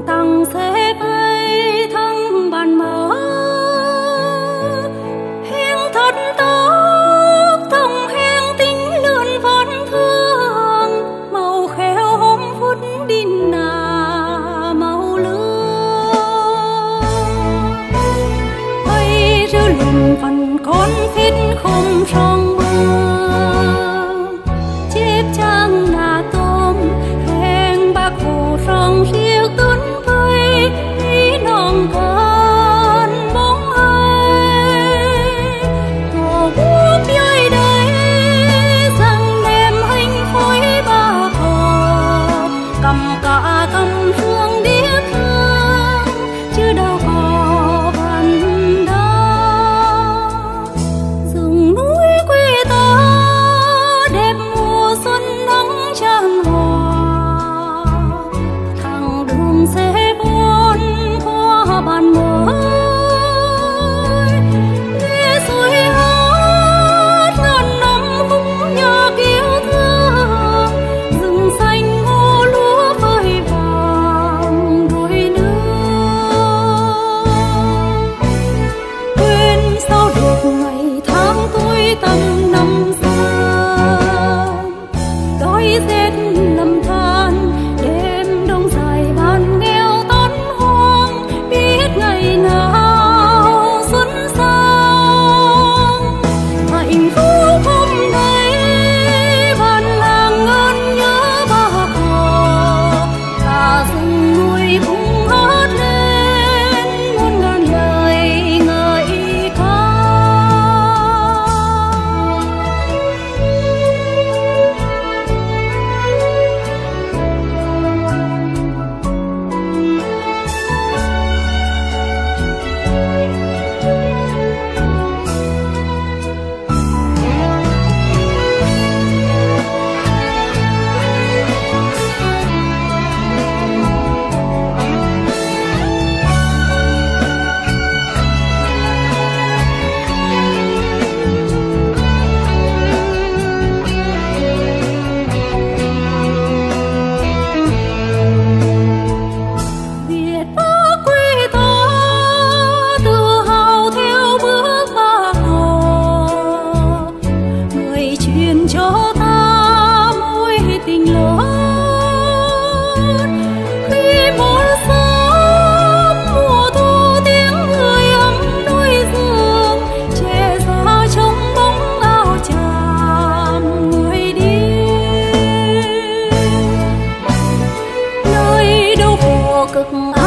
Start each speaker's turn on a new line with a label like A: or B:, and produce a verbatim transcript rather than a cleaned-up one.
A: tăng sẽ bay thăng bàn mở hẹn thật tốt thông hẹn tính lượn vẫn thương màu khéo hôm phút đi nà màu lưa bay rư lùm phần con phết không trong mưa chép trang là tôm hẹn bạc hồ rong riêng tuấn vây ý nòng con bóng ai tổ quốc nơi đây rằng đêm hình phối ba cò cầm cả cầm phương đĩa thương chứ đâu có phần đó rừng núi quê ta đẹp mùa xuân nắng chan hòa thằng đường sẽ buôn qua bàn mới nghe suối hát ngàn năm khúc nhạc yêu thương rừng xanh ngô lúa phơi vàng đôi nương quên sao được ngày tháng tôi tâm năm xưa đói rét lầm than đêm đông dài ban nghèo tán hoang biết ngày nào xuân sang hạnh phúc hôm nay bàn làng ơn nhớ ba cò cả rừng núi cũng hát lên muôn ngàn lời ngợi ca. Việt Bắc quê ta tự hào theo bước ba cò người truyền cho ta mối tình lớn khi mỗi sớm mùa thu tiếng người ấm đôi giường che ra trong bóng áo chàm người đi nơi đâu khổ cực